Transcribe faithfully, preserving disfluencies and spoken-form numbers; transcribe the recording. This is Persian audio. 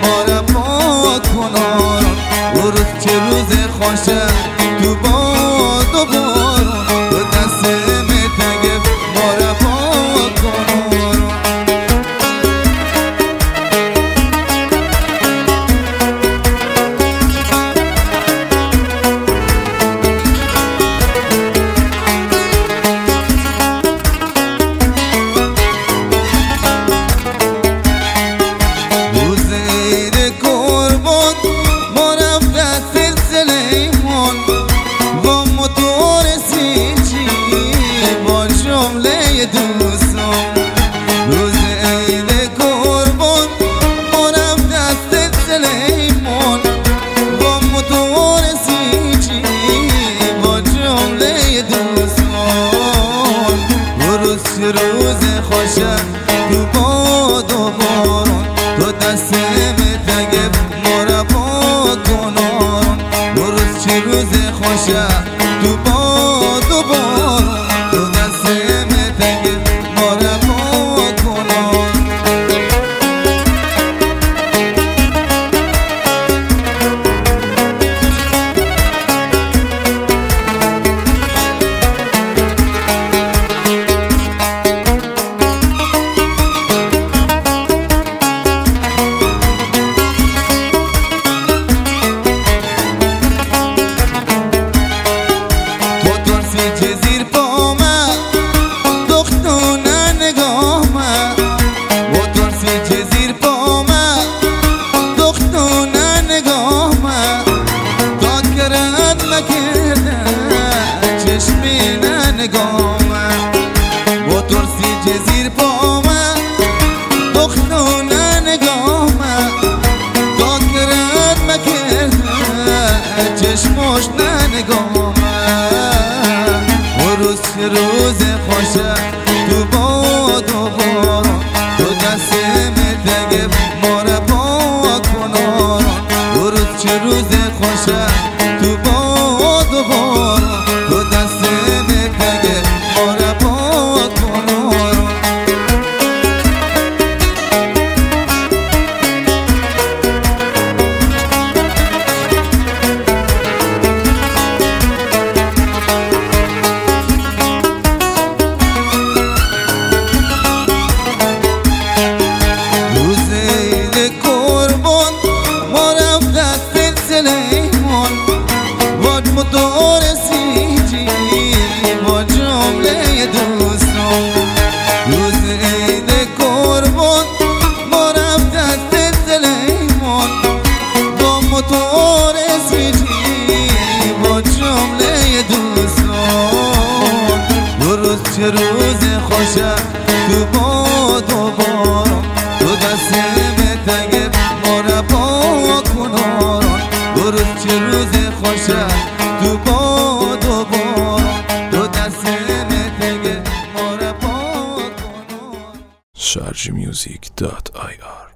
ما را پاک کن آرام. او روز چه روز خوشه تو باد و بارون، تو دست متگه ما را پاک کن آرام. دوستم روز عید قربان ما رفت دست سلیمان، با موتور سیچی با جمله دوستان. و روز چه روز خوشه تو باد و باران، تو دست متگه ما را پاک کن آرام. و روز چه روز خوشه تو باد و باران، تو دست و ترسی جزیر پامه دختونه نگامه، تا کرد مکرده چشماش ننگامه. و روز چه روز خوشه تو باد و باران، تو دست متگه ما را پاک کن آرام. و روز چه روز خوشه تو باد و باران، تو دست موتور سیچی با جمله دوستان. روز عید قربان ما رفت دست سلیمان، با موتور سیچی با جمله دوستان. و روز چه روز خوشه تو باد و باران، تو دست متگه ما را پاک کن آرام. و روز چه روز خوشه تو باد و باران، تو دست متگه ما را پاک کن آرام. شارژ میوزیک دات آی آر